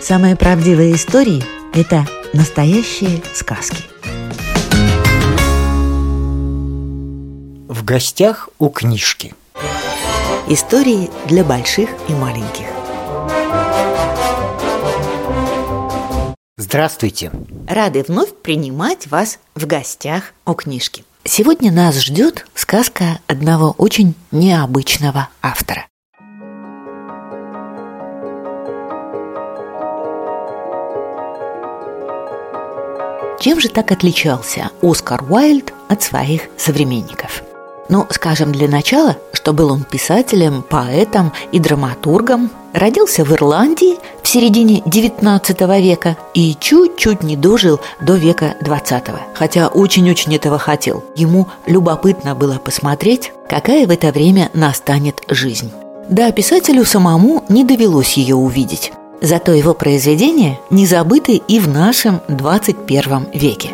Самые правдивые истории – это настоящие сказки. В гостях у книжки. Истории для больших и маленьких. Здравствуйте! Рады вновь принимать вас в гостях у книжки. Сегодня нас ждет сказка одного очень необычного автора. Чем же так отличался Оскар Уайльд от своих современников? Ну, скажем для начала, что был он писателем, поэтом и драматургом, родился в Ирландии в середине XIX века и чуть-чуть не дожил до века XX, хотя очень-очень этого хотел. Ему любопытно было посмотреть, какая в это время настанет жизнь. Да, писателю самому не довелось ее увидеть. Зато его произведения не забыты и в нашем 21 веке.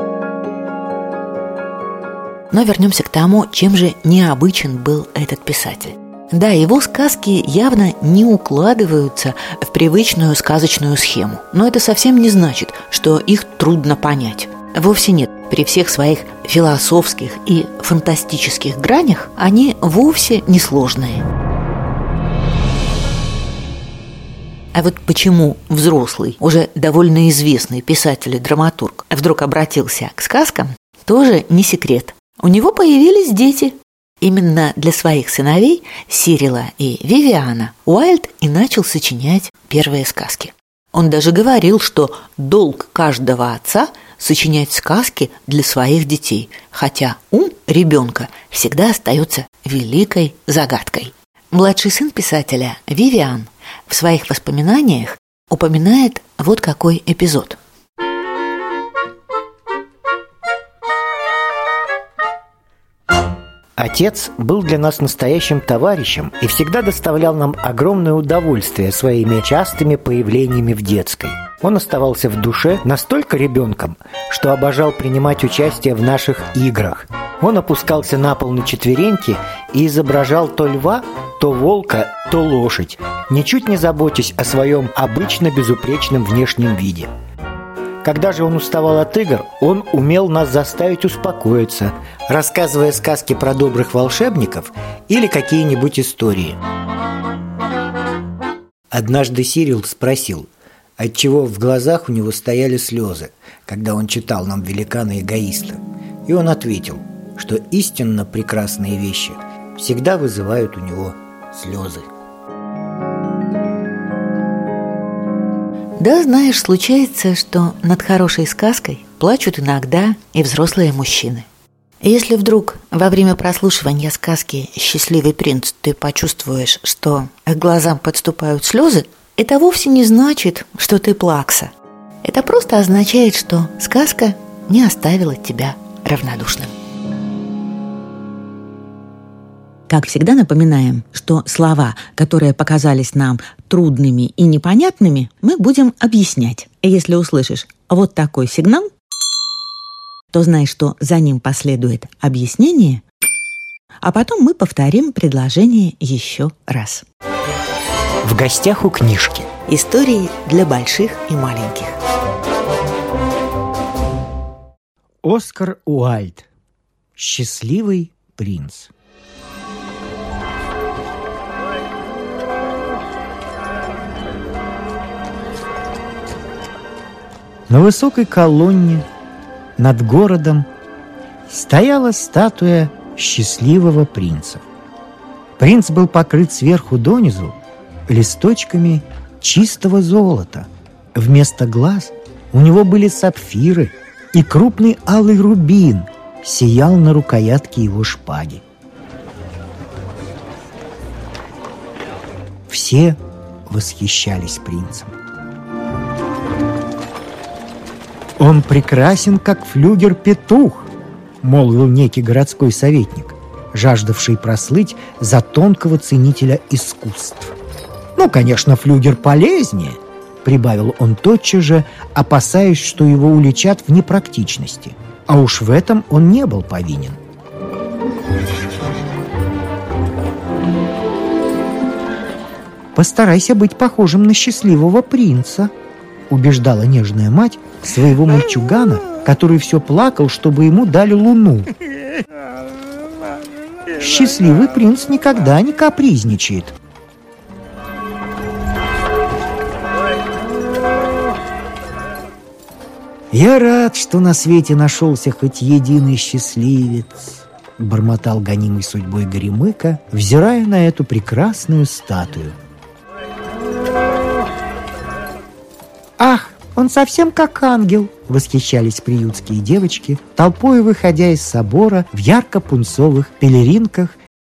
Но вернемся к тому, чем же необычен был этот писатель. Да, его сказки явно не укладываются в привычную сказочную схему, но это совсем не значит, что их трудно понять. Вовсе нет. При всех своих философских и фантастических гранях они вовсе не сложные. А вот почему взрослый, уже довольно известный писатель и драматург вдруг обратился к сказкам, тоже не секрет. У него появились дети. Именно для своих сыновей, Сирила и Вивиана, Уайльд и начал сочинять первые сказки. Он даже говорил, что долг каждого отца – сочинять сказки для своих детей, хотя ум ребенка всегда остается великой загадкой. Младший сын писателя, Вивиан, в своих воспоминаниях упоминает вот какой эпизод. Отец был для нас настоящим товарищем и всегда доставлял нам огромное удовольствие своими частыми появлениями в детской. Он оставался в душе настолько ребенком, что обожал принимать участие в наших играх. Он опускался на пол на четвереньки и изображал то льва, то волка, то лошадь, ничуть не заботясь о своем обычно безупречном внешнем виде. Когда же он уставал от игр, он умел нас заставить успокоиться, рассказывая сказки про добрых волшебников или какие-нибудь истории. Однажды Сирил спросил, отчего в глазах у него стояли слезы, когда он читал нам «Великана-эгоиста». И он ответил, что истинно прекрасные вещи всегда вызывают у него слезы. Да, знаешь, случается, что над хорошей сказкой плачут иногда и взрослые мужчины. Если вдруг во время прослушивания сказки «Счастливый принц» ты почувствуешь, что к глазам подступают слезы, это вовсе не значит, что ты плакса. Это просто означает, что сказка не оставила тебя равнодушным. Как всегда напоминаем, что слова, которые показались нам трудными и непонятными, мы будем объяснять. И если услышишь вот такой сигнал, то знай, что за ним последует объяснение, а потом мы повторим предложение еще раз. В гостях у книжки. Истории для больших и маленьких. Оскар Уайльд. «Счастливый принц». На высокой колонне над городом стояла статуя счастливого принца. Принц был покрыт сверху донизу листочками чистого золота. Вместо глаз у него были сапфиры, и крупный алый рубин сиял на рукоятке его шпаги. Все восхищались принцем. «Он прекрасен, как флюгер-петух», — молвил некий городской советник, жаждавший прослыть за тонкого ценителя искусств. «Ну, конечно, флюгер полезнее», — прибавил он тотчас же, опасаясь, что его уличат в непрактичности. А уж в этом он не был повинен. «Постарайся быть похожим на счастливого принца», убеждала нежная мать своего мальчугана, который все плакал, чтобы ему дали луну. Счастливый принц никогда не капризничает. «Я рад, что на свете нашелся хоть единый счастливец», — бормотал гонимый судьбой Горемыка, взирая на эту прекрасную статую. «Ах, он совсем как ангел!» — восхищались приютские девочки, толпой выходя из собора в ярко-пунцовых пелеринках.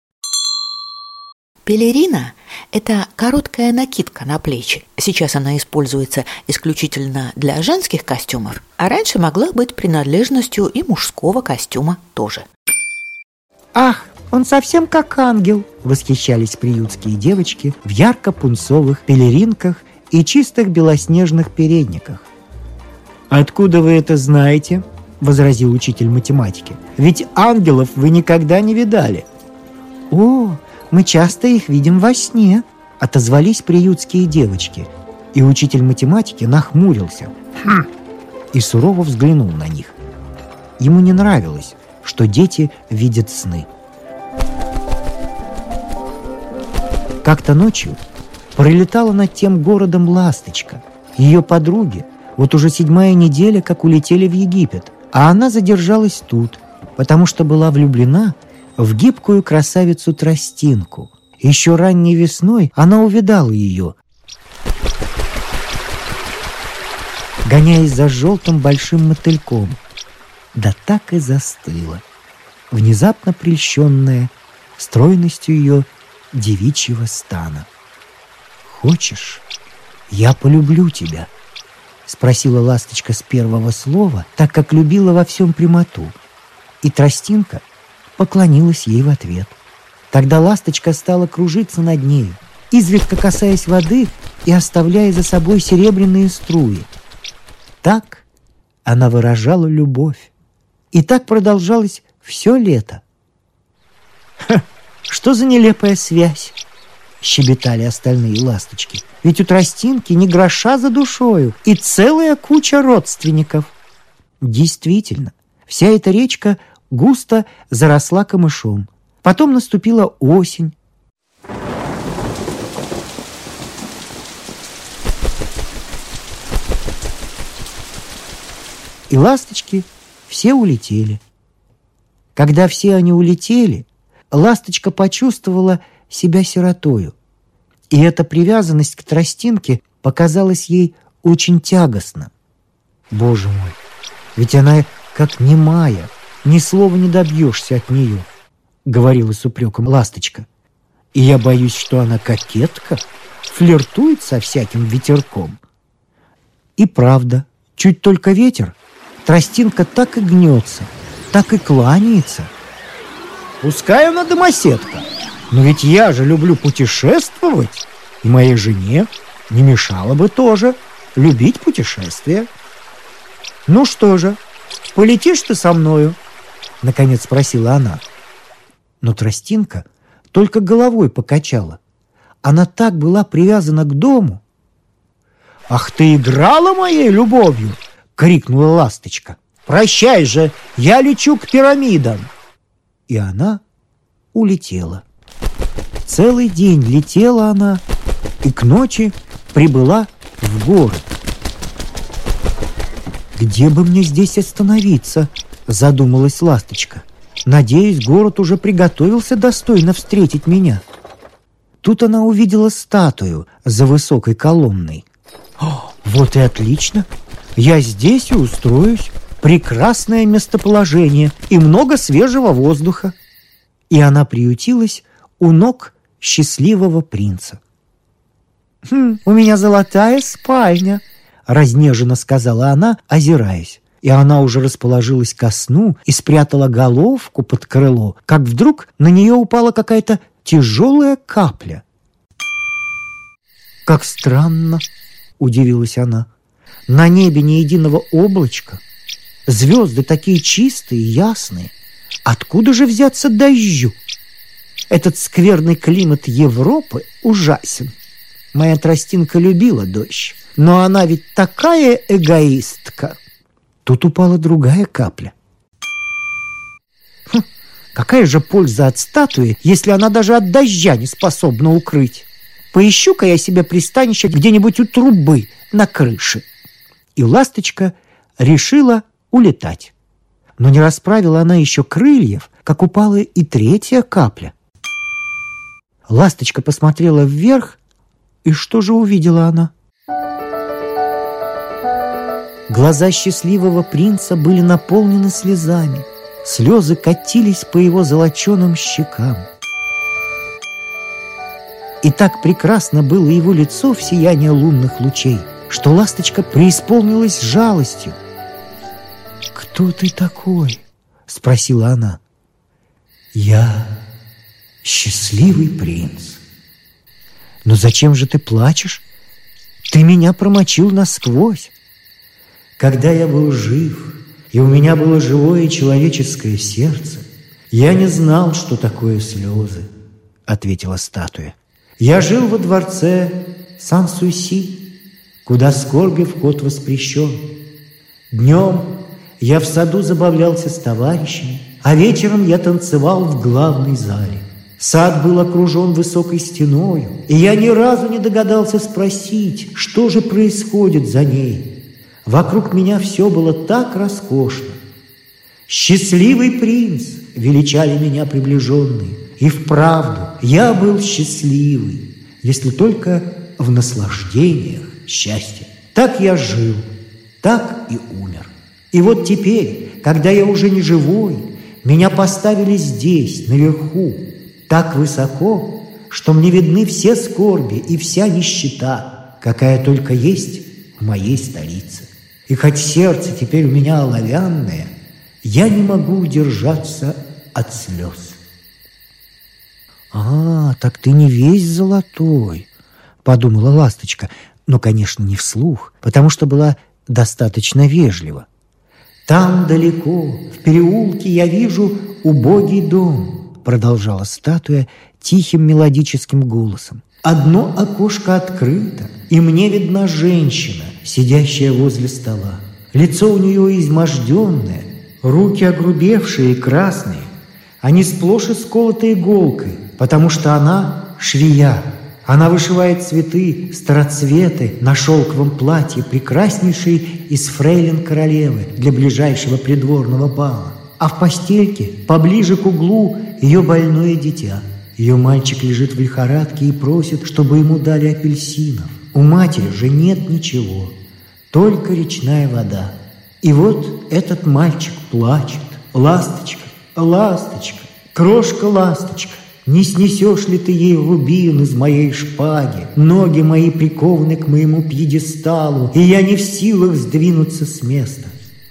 Пелерина – это короткая накидка на плечи. Сейчас она используется исключительно для женских костюмов, а раньше могла быть принадлежностью и мужского костюма тоже. «Ах, он совсем как ангел!» — восхищались приютские девочки в ярко-пунцовых пелеринках и чистых белоснежных передниках. «Откуда вы это знаете?» — возразил учитель математики. «Ведь ангелов вы никогда не видали». «О, мы часто их видим во сне», — отозвались приютские девочки. И учитель математики нахмурился и сурово взглянул на них. Ему не нравилось, что дети видят сны. Как-то ночью пролетала над тем городом ласточка. Ее подруги вот уже 7-я неделя, как улетели в Египет, а она задержалась тут, потому что была влюблена в гибкую красавицу Тростинку. Еще ранней весной она увидала ее, гоняясь за желтым большим мотыльком. Да так и застыла, внезапно прельщенная стройностью ее девичьего стана. «Хочешь, я полюблю тебя?» — спросила ласточка с первого слова, так как любила во всем прямоту. И Тростинка поклонилась ей в ответ. Тогда ласточка стала кружиться над нею, изредка касаясь воды и оставляя за собой серебряные струи. Так она выражала любовь. И так продолжалось все лето. «Что за нелепая связь?» — щебетали остальные ласточки. «Ведь у Тростинки ни гроша за душою и целая куча родственников». Действительно, вся эта речка густо заросла камышом. Потом наступила осень. И ласточки все улетели. Когда все они улетели, ласточка почувствовала себя сиротою. И эта привязанность к Тростинке показалась ей очень тягостна. «Боже мой, ведь она как немая, ни слова не добьешься от нее», — говорила с упреком ласточка. «И я боюсь, что она кокетка, флиртует со всяким ветерком». И правда, чуть только ветер, Тростинка так и гнется, так и кланяется. «Пускай она домоседка, но ведь я же люблю путешествовать, и моей жене не мешало бы тоже любить путешествия». «Ну что же, полетишь ты со мною?» — наконец спросила она. Но Тростинка только головой покачала. Она так была привязана к дому. «Ах, ты играла моей любовью!» — крикнула ласточка. «Прощай же, я лечу к пирамидам!» И она улетела. Целый день летела она, и к ночи прибыла в город. «Где бы мне здесь остановиться?» — задумалась ласточка. «Надеюсь, город уже приготовился достойно встретить меня». Тут она увидела статую за высокой колонной. «Вот и отлично! Я здесь и устроюсь. Прекрасное местоположение и много свежего воздуха». И она приютилась у ног счастливого принца. «У меня золотая спальня», — разнеженно сказала она, озираясь. И она уже расположилась ко сну и спрятала головку под крыло, как вдруг на нее упала какая-то тяжелая капля. «Как странно!» — удивилась она. «На небе ни единого облачка. Звезды такие чистые и ясные. Откуда же взяться дождю? Этот скверный климат Европы ужасен. Моя тростинка любила дождь, но она ведь такая эгоистка. Тут упала другая капля. Какая же польза от статуи, если она даже от дождя не способна укрыть? Поищу-ка я себе пристанище где-нибудь у трубы на крыше. И ласточка решила улетать. Но не расправила она еще крыльев, как упала и третья капля. Ласточка посмотрела вверх, и что же увидела она? Глаза счастливого принца были наполнены слезами. Слезы катились по его золоченым щекам. И так прекрасно было его лицо в сиянии лунных лучей, что ласточка преисполнилась жалостью. «Кто ты такой?» — спросила она. «Я счастливый принц». «Но зачем же ты плачешь? Ты меня промочил насквозь». «Когда я был жив, и у меня было живое человеческое сердце, я не знал, что такое слезы», — ответила статуя. «Я жил во дворце Сан-Суси, куда скорби вход воспрещен. Днем я в саду забавлялся с товарищами, а вечером я танцевал в главной зале. Сад был окружен высокой стеною, и я ни разу не догадался спросить, что же происходит за ней. Вокруг меня все было так роскошно. «Счастливый принц!» — величали меня приближенные. И вправду я был счастливый, если только в наслаждениях счастья. Так я жил, так и умер. И вот теперь, когда я уже не живой, меня поставили здесь, наверху, так высоко, что мне видны все скорби и вся нищета, какая только есть в моей столице. И хоть сердце теперь у меня оловянное, я не могу удержаться от слез». «А, так ты не весь золотой», — подумала ласточка, но, конечно, не вслух, потому что была достаточно вежлива. «Там далеко, в переулке, я вижу убогий дом», — продолжала статуя тихим мелодическим голосом. «Одно окошко открыто, и мне видна женщина, сидящая возле стола. Лицо у нее изможденное, руки огрубевшие и красные. Они сплошь исколоты иголкой, потому что она швея. Она вышивает цветы, староцветы на шелковом платье, прекраснейшей из фрейлин королевы для ближайшего придворного бала. А в постельке, поближе к углу, ее больное дитя. Ее мальчик лежит в лихорадке и просит, чтобы ему дали апельсинов. У матери же нет ничего, только речная вода. И вот этот мальчик плачет. Ласточка, ласточка, крошка-ласточка, не снесешь ли ты ей рубин из моей шпаги? Ноги мои прикованы к моему пьедесталу, и я не в силах сдвинуться с места».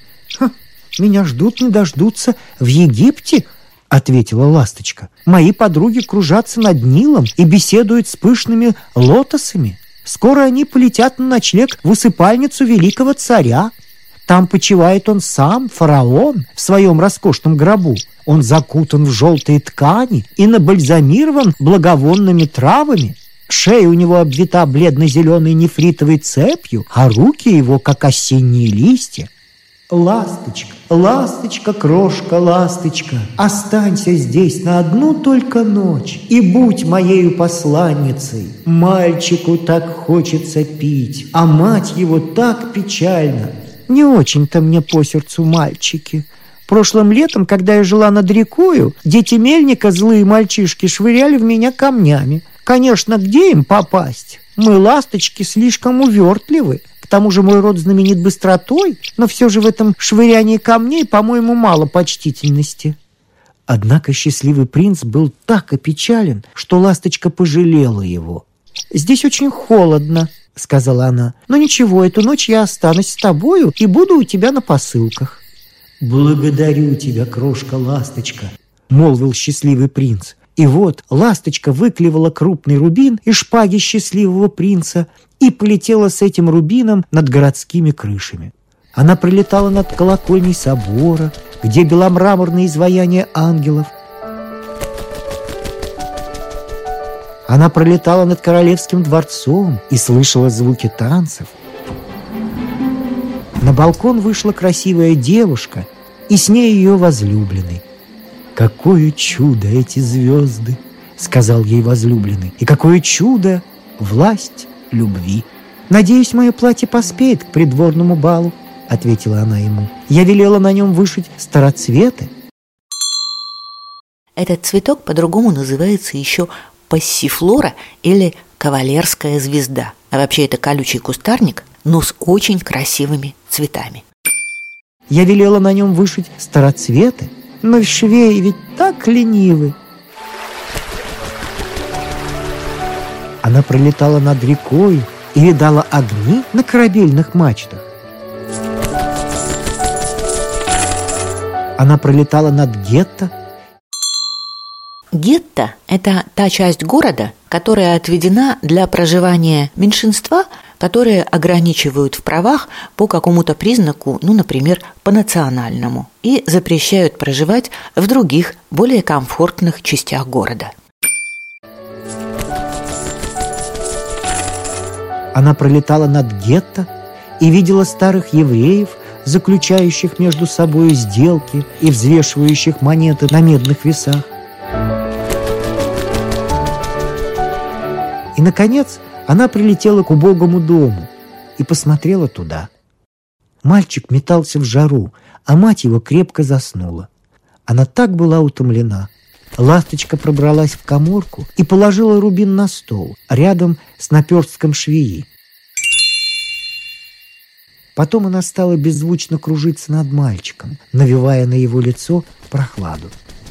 «Меня ждут, не дождутся в Египте», — ответила ласточка. «Мои подруги кружатся над Нилом и беседуют с пышными лотосами. Скоро они полетят на ночлег в усыпальницу великого царя. Там почивает он сам, фараон, в своем роскошном гробу. Он закутан в желтые ткани и набальзамирован благовонными травами. Шея у него обвита бледно-зеленой нефритовой цепью, а руки его, как осенние листья. Ласточка, ласточка, крошка, ласточка, останься здесь на одну только ночь и будь моею посланницей. Мальчику так хочется пить, а мать его так печальна». «Не очень-то мне по сердцу мальчики. Прошлым летом, когда я жила над рекою, дети мельника, злые мальчишки, швыряли в меня камнями. Конечно, где им попасть? Мы, ласточки, слишком увертливы. К тому же мой род знаменит быстротой, но все же в этом швырянии камней, по-моему, мало почтительности». Однако счастливый принц был так опечален, что ласточка пожалела его. «Здесь очень холодно», — сказала она. «Но ничего, эту ночь я останусь с тобою и буду у тебя на посылках». «Благодарю тебя, крошка-ласточка», — молвил счастливый принц. И вот ласточка выклевала крупный рубин из шпаги счастливого принца и полетела с этим рубином над городскими крышами. Она пролетала над колокольней собора, где беломраморные изваяния ангелов. Она пролетала над королевским дворцом и слышала звуки танцев. На балкон вышла красивая девушка, и с ней ее возлюбленный. «Какое чудо эти звезды!» — сказал ей возлюбленный. «И какое чудо власть любви!» «Надеюсь, мое платье поспеет к придворному балу», — ответила она ему. «Я велела на нем вышить староцветы». Этот цветок по-другому называется еще пассифлора или кавалерская звезда. А вообще это колючий кустарник, но с очень красивыми цветами. «Я велела на нем вышить староцветы, но швеи ведь так ленивы». Она пролетала над рекой и видала огни на корабельных мачтах. Она пролетала над гетто. Гетто – это та часть города, которая отведена для проживания меньшинства, которые ограничивают в правах по какому-то признаку, например, по национальному, и запрещают проживать в других, более комфортных частях города. Она пролетала над гетто и видела старых евреев, заключающих между собой сделки и взвешивающих монеты на медных весах. И, наконец, она прилетела к убогому дому и посмотрела туда. Мальчик метался в жару, а мать его крепко заснула. Она так была утомлена. Ласточка пробралась в каморку и положила рубин на стол, рядом с наперстком швеи. Потом она стала беззвучно кружиться над мальчиком, навевая на его лицо прохладу.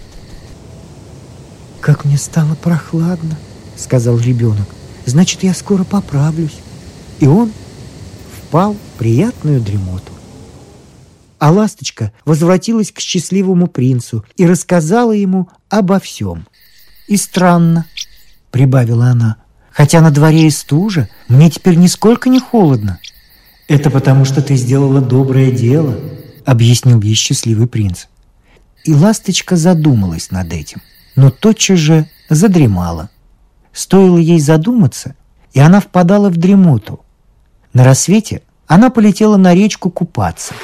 «Как мне стало прохладно», — сказал ребенок. «Значит, я скоро поправлюсь». И он впал в приятную дремоту. А ласточка возвратилась к счастливому принцу и рассказала ему обо всем. «И странно», — прибавила она, — «хотя на дворе и стужа, мне теперь нисколько не холодно». «Это потому, что ты сделала доброе дело», — объяснил ей счастливый принц. И ласточка задумалась над этим, но тотчас же задремала. Стоило ей задуматься, и она впадала в дремоту. На рассвете она полетела на речку купаться.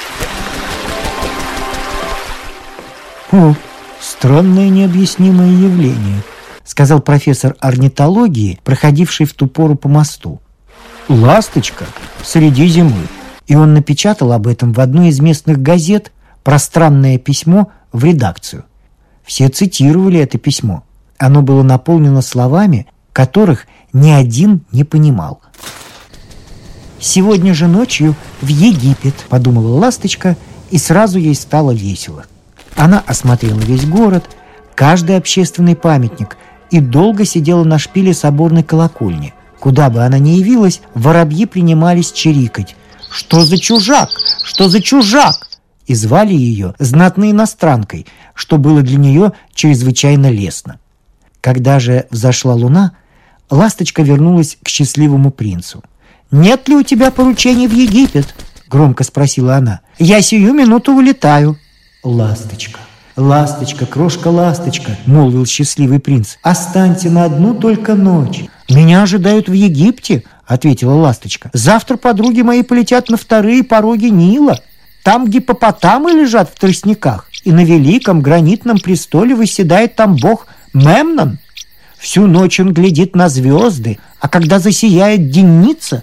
«О, странное необъяснимое явление», — сказал профессор орнитологии, проходивший в ту пору по мосту. «Ласточка среди зимы». И он напечатал об этом в одной из местных газет пространное письмо в редакцию. Все цитировали это письмо. Оно было наполнено словами, которых ни один не понимал. «Сегодня же ночью в Египет», — подумала ласточка, и сразу ей стало весело. Она осмотрела весь город, каждый общественный памятник и долго сидела на шпиле соборной колокольни. Куда бы она ни явилась, воробьи принимались чирикать. «Что за чужак? Что за чужак?» И звали ее знатной иностранкой, что было для нее чрезвычайно лестно. Когда же взошла луна, ласточка вернулась к счастливому принцу. «Нет ли у тебя поручений в Египет?» — громко спросила она. «Я сию минуту улетаю». «Ласточка, ласточка, крошка-ласточка», — молвил счастливый принц, — «останьте на одну только ночь». «Меня ожидают в Египте», — ответила ласточка. «Завтра подруги мои полетят на вторые пороги Нила. Там гиппопотамы лежат в тростниках, и на великом гранитном престоле восседает там бог Мемнон. Всю ночь он глядит на звезды, а когда засияет денница...»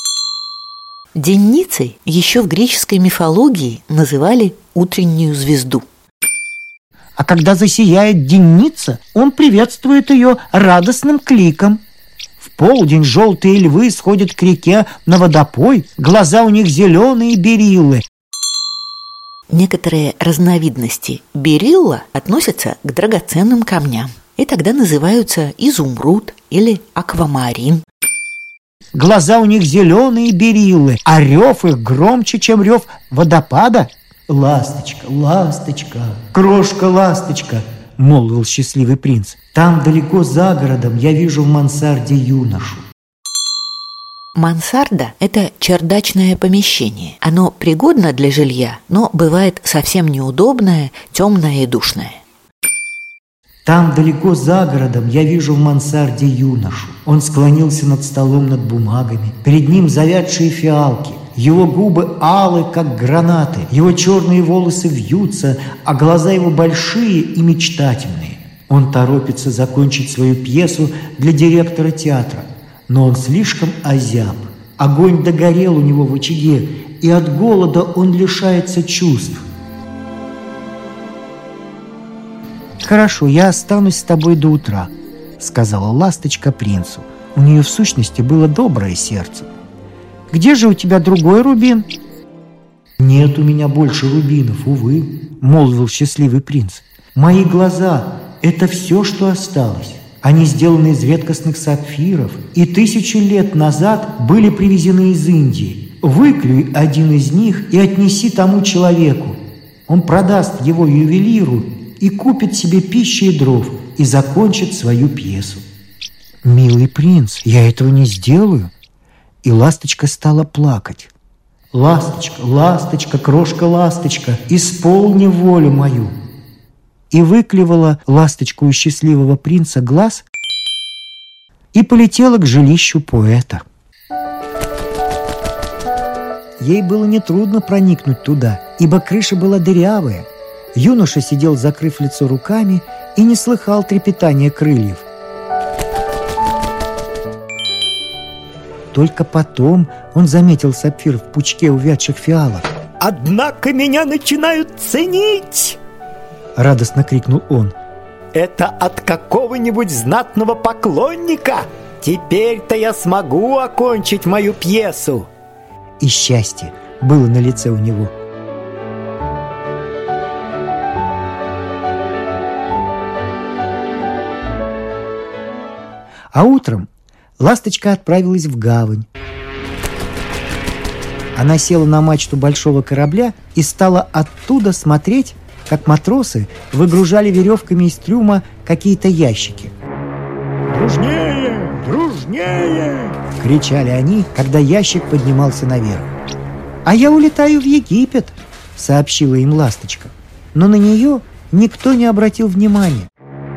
Денницей еще в греческой мифологии называли утреннюю звезду. «А когда засияет денница, он приветствует ее радостным кликом. В полдень желтые львы сходят к реке на водопой, глаза у них зеленые бериллы». Некоторые разновидности берилла относятся к драгоценным камням и тогда называются изумруд или аквамарин. «Глаза у них зеленые бериллы, а рев их громче, чем рев водопада». «Ласточка, ласточка, крошка-ласточка», — молвил счастливый принц, — «там далеко за городом я вижу в мансарде юношу». Мансарда – это чердачное помещение. Оно пригодно для жилья, но бывает совсем неудобное, темное и душное. Там, далеко за городом, я вижу в мансарде юношу. Он склонился над столом над бумагами. Перед ним завядшие фиалки. Его губы алы, как гранаты. Его черные волосы вьются, а глаза его большие и мечтательные. Он торопится закончить свою пьесу для директора театра. Но он слишком озяб. Огонь догорел у него в очаге, и от голода он лишается чувств. «Хорошо, я останусь с тобой до утра», — сказала ласточка принцу. У нее в сущности было доброе сердце. «Где же у тебя другой рубин?» «Нет у меня больше рубинов, увы», — молвил счастливый принц. «Мои глаза — это все, что осталось. Они сделаны из редкостных сапфиров и 1000 лет назад были привезены из Индии. Выклюй один из них и отнеси тому человеку. Он продаст его ювелиру и купит себе пищи и дров, и закончит свою пьесу». «Милый принц, я этого не сделаю». И ласточка стала плакать. «Ласточка, ласточка, крошка-ласточка, исполни волю мою». И выклевала ласточка у счастливого принца глаз и полетела к жилищу поэта. Ей было нетрудно проникнуть туда, ибо крыша была дырявая. Юноша сидел, закрыв лицо руками, и не слыхал трепетания крыльев. Только потом он заметил сапфир в пучке увядших фиалок. «Однако меня начинают ценить!» — радостно крикнул он. «Это от какого-нибудь знатного поклонника! Теперь-то я смогу окончить мою пьесу!» И счастье было на лице у него. А утром ласточка отправилась в гавань. Она села на мачту большого корабля и стала оттуда смотреть, как матросы выгружали веревками из трюма какие-то ящики. «Дружнее! Дружнее!» — кричали они, когда ящик поднимался наверх. «А я улетаю в Египет!» — сообщила им ласточка. Но на нее никто не обратил внимания.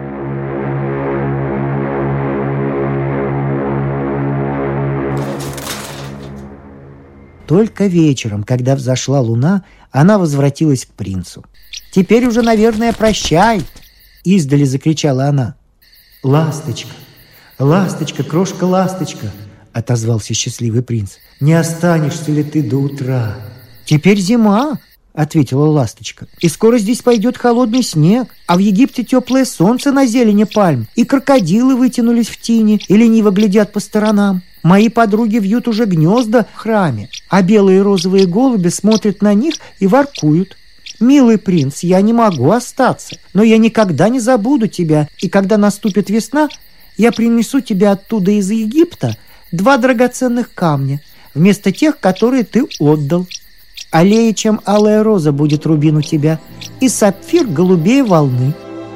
Только вечером, когда взошла луна, она возвратилась к принцу. «Теперь уже, наверное, прощай!» — издали закричала она. «Ласточка, ласточка, крошка-ласточка!» — отозвался счастливый принц. «Не останешься ли ты до утра?» «Теперь зима!» — ответила ласточка. «И скоро здесь пойдет холодный снег, а в Египте теплое солнце на зелени пальм, и крокодилы вытянулись в тени и лениво глядят по сторонам. Мои подруги вьют уже гнезда в храме, а белые и розовые голуби смотрят на них и воркуют. Милый принц, я не могу остаться, но я никогда не забуду тебя, и когда наступит весна, я принесу тебе оттуда из Египта 2 драгоценных камня, вместо тех, которые ты отдал. Аллее, чем алая роза, будет рубин у тебя, и сапфир голубее волны».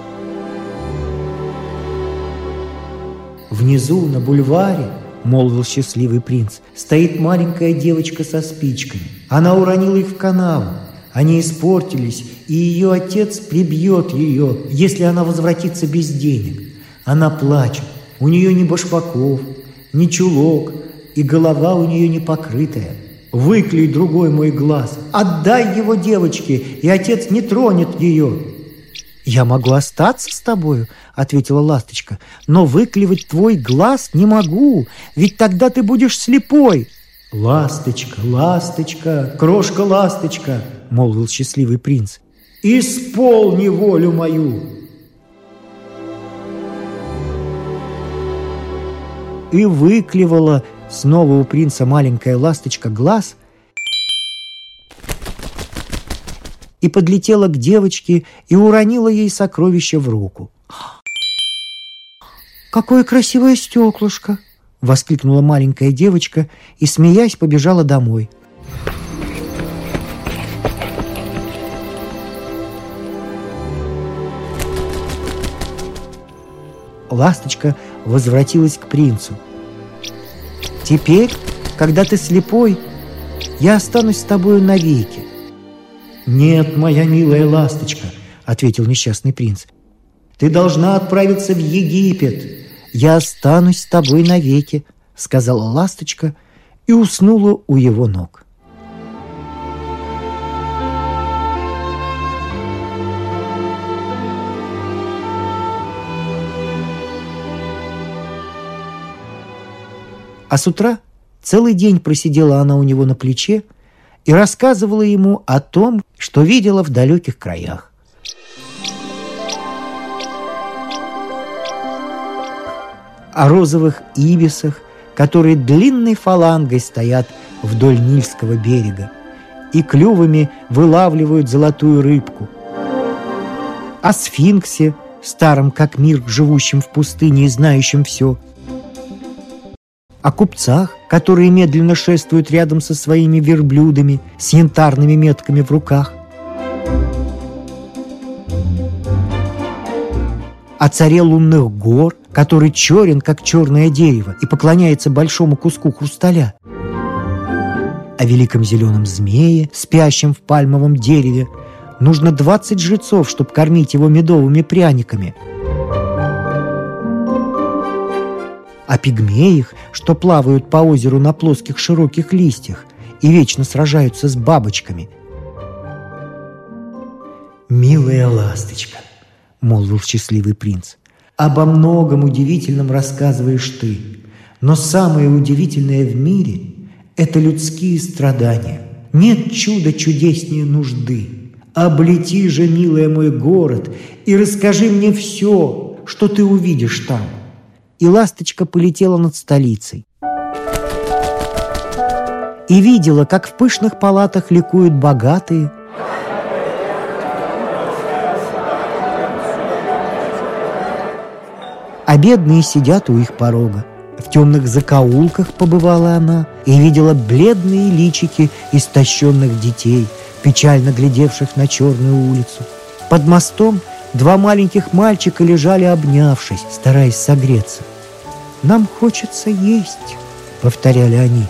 «Внизу, на бульваре, — молвил счастливый принц, — стоит маленькая девочка со спичками. Она уронила их в канаву. Они испортились, и ее отец прибьет ее, если она возвратится без денег. Она плачет. У нее ни башмаков, ни чулок, и голова у нее не покрытая. Выклюй другой мой глаз, отдай его девочке, и отец не тронет ее». «Я могу остаться с тобою, — ответила ласточка, — но выклевать твой глаз не могу, ведь тогда ты будешь слепой». «Ласточка, ласточка, крошка-ласточка, — молвил счастливый принц, — исполни волю мою». И выклевала снова у принца маленькая ласточка глаз и подлетела к девочке и уронила ей сокровище в руку. «Какое красивое стеклышко!» — воскликнула маленькая девочка и, смеясь, побежала домой. Ласточка возвратилась к принцу. «Теперь, когда ты слепой, я останусь с тобою навеки». «Нет, моя милая ласточка, — ответил несчастный принц, — ты должна отправиться в Египет. Я останусь с тобой навеки», — сказала ласточка и уснула у его ног. А с утра целый день просидела она у него на плече и рассказывала ему о том, что видела в далеких краях. О розовых ибисах, которые длинной фалангой стоят вдоль Нильского берега и клювами вылавливают золотую рыбку. О сфинксе, старом как мир, живущем в пустыне и знающем все. О купцах, которые медленно шествуют рядом со своими верблюдами с янтарными метками в руках. О царе лунных гор, который черен, как черное дерево, и поклоняется большому куску хрусталя. О великом зеленом змее, спящем в пальмовом дереве. Нужно 20 жрецов, чтобы кормить его медовыми пряниками. О пигмеях, что плавают по озеру на плоских широких листьях и вечно сражаются с бабочками. «Милая ласточка», — молвил счастливый принц, — «обо многом удивительном рассказываешь ты, но самое удивительное в мире — это людские страдания. Нет чуда чудеснее нужды. Облети же, милая, мой город и расскажи мне все, что ты увидишь там». И ласточка полетела над столицей. И видела, как в пышных палатах ликуют богатые, а бедные сидят у их порога. В темных закоулках побывала она и видела бледные личики истощенных детей, печально глядевших на черную улицу. Под мостом 2 маленьких мальчика лежали, обнявшись, стараясь согреться. «Нам хочется есть», — повторяли они.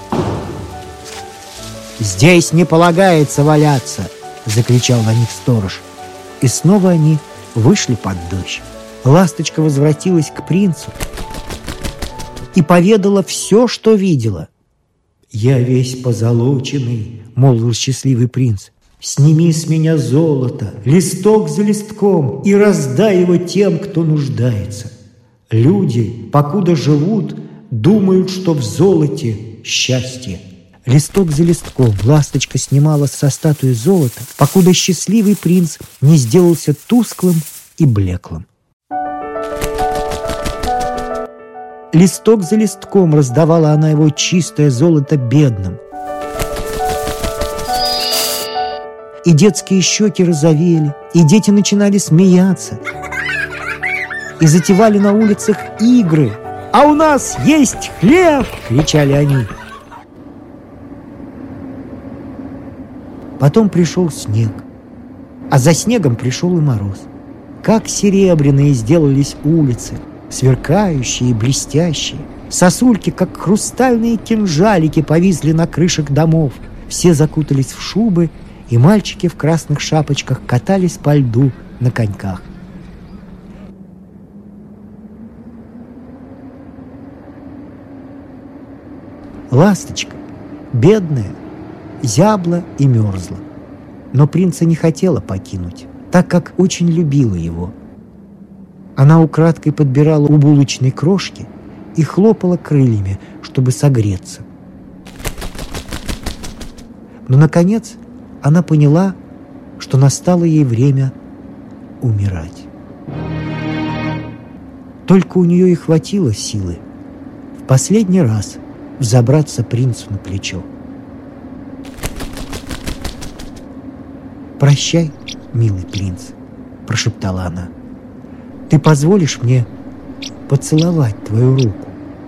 «Здесь не полагается валяться», — закричал на них сторож. И снова они вышли под дождь. Ласточка возвратилась к принцу и поведала все, что видела. «Я весь позолоченный», — молвил счастливый принц. «Сними с меня золото, листок за листком, и раздай его тем, кто нуждается. Люди, покуда живут, думают, что в золоте счастье». Листок за листком ласточка снимала со статуи золота, покуда счастливый принц не сделался тусклым и блеклым. Листок за листком раздавала она его чистое золото бедным. И детские щеки розовели, и дети начинали смеяться, и затевали на улицах игры. «А у нас есть хлеб!» — кричали они. Потом пришел снег, а за снегом пришел и мороз. Как серебряные сделались улицы, сверкающие и блестящие. Сосульки, как хрустальные кинжалики, повисли на крышах домов. Все закутались в шубы, и мальчики в красных шапочках катались по льду на коньках. Ласточка, бедная, зябла и мерзла. Но принца не хотела покинуть, так как очень любила его. Она украдкой подбирала у булочной крошки и хлопала крыльями, чтобы согреться. Но, наконец, она поняла, что настало ей время умирать. Только у нее и хватило силы в последний раз взобраться принцу на плечо. «Прощай, милый принц», — прошептала она. «Ты позволишь мне поцеловать твою руку?»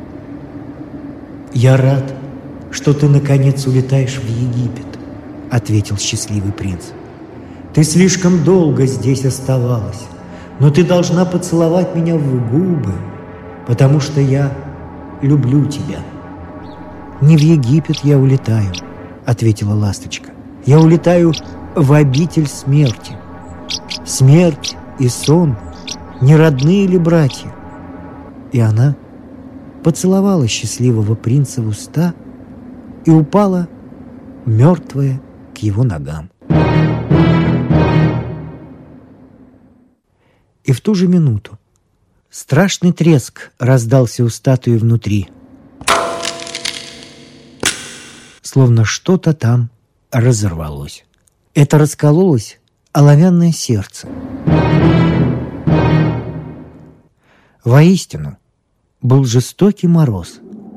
«Я рад, что ты наконец улетаешь в Египет», — ответил счастливый принц. «Ты слишком долго здесь оставалась, но ты должна поцеловать меня в губы, потому что я люблю тебя». «Не в Египет я улетаю», — ответила ласточка. «Я улетаю в обитель смерти. Смерть и сон не родные ли братья? И она поцеловала счастливого принца в уста и упала мертвая к его ногам. И в ту же минуту страшный треск раздался у статуи внутри, словно что-то там разорвалось. Это раскололось оловянное сердце. Воистину, был жестокий мороз.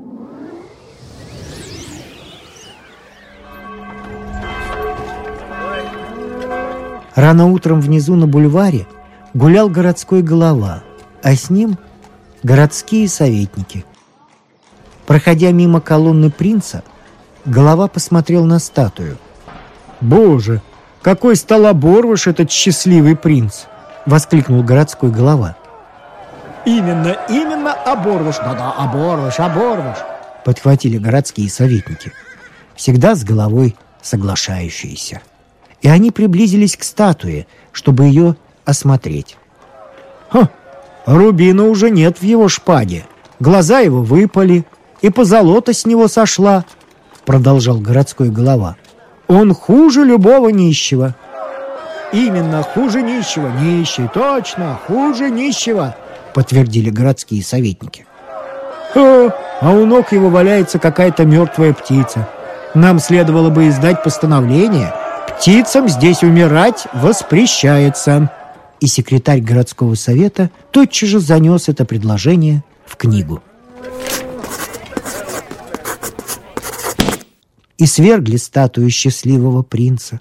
Рано утром внизу на бульваре гулял городской голова, а с ним городские советники. Проходя мимо колонны принца, голова посмотрел на статую. «Боже, какой стал оборвыш этот счастливый принц!» — воскликнул городской голова. «Именно оборвыш! Да-да, оборвыш!» — подхватили городские советники, всегда с головой соглашающиеся. И они приблизились к статуе, чтобы ее осмотреть. Рубина уже нет в его шпаге, глаза его выпали, и позолота с него сошла», — продолжал городской голова. «Он хуже любого нищего». «Именно, хуже нищего, нищий, точно, хуже нищего», — подтвердили городские советники. «А у ног его валяется какая-то мертвая птица. Нам следовало бы издать постановление: птицам здесь умирать воспрещается». И секретарь городского совета тотчас же занес это предложение в книгу. И свергли статую счастливого принца.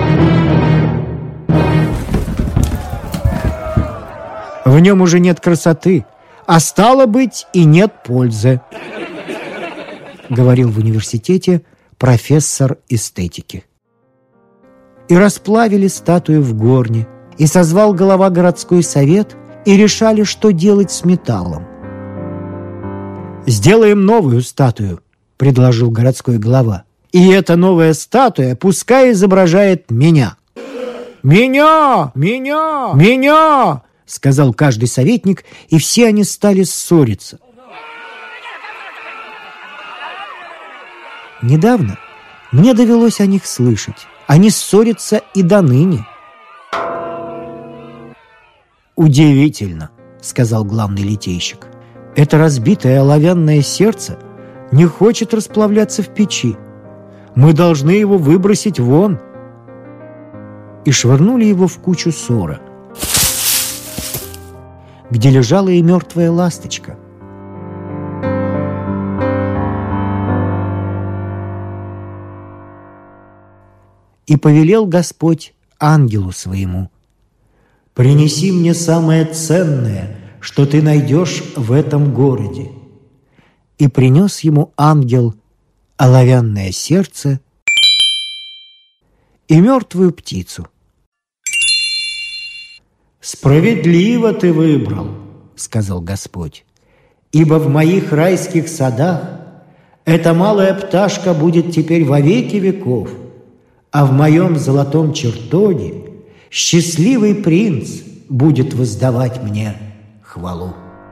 В нем уже нет красоты, а стало быть, и нет пользы, говорил в университете профессор эстетики. И расплавили статую в горне, и созвал голова городской совет, и решали, что делать с металлом. «Сделаем новую статую», — предложил городской голова. «И эта новая статуя пускай изображает меня». «Меня! Меня! Меня!» — сказал каждый советник, и все они стали ссориться. Недавно мне довелось о них слышать. Они ссорятся и до ныне. «Удивительно», — сказал главный литейщик. «Это разбитое оловянное сердце не хочет расплавляться в печи. Мы должны его выбросить вон». И швырнули его в кучу сора, где лежала и мертвая ласточка. И повелел Господь ангелу своему: «Принеси мне самое ценное, что ты найдешь в этом городе». И принес ему ангел оловянное сердце и мертвую птицу. «Справедливо ты выбрал, — сказал Господь, — ибо в моих райских садах эта малая пташка будет теперь во веки веков, а в моем золотом чертоге счастливый принц будет воздавать мне хвалу».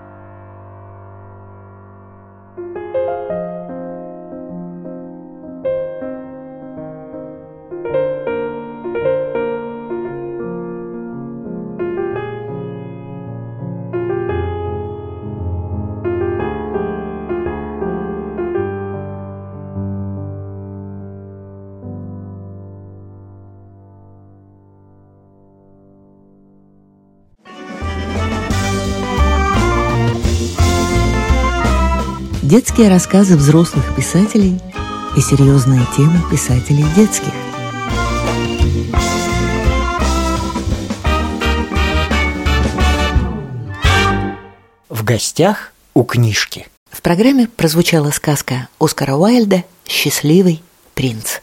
Детские рассказы взрослых писателей и серьезные темы писателей детских. В гостях у книжки. В программе прозвучала сказка Оскара Уайльда «Счастливый принц».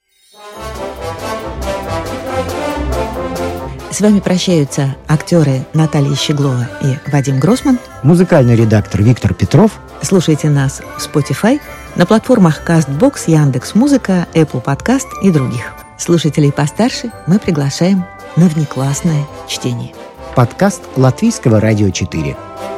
С вами прощаются актеры Наталья Щеглова и Вадим Гроссман, музыкальный редактор Виктор Петров. Слушайте нас в Spotify, на платформах CastBox, Яндекс.Музыка, Apple Podcast и других. Слушателей постарше мы приглашаем на внеклассное чтение. Подкаст Латвийского радио 4.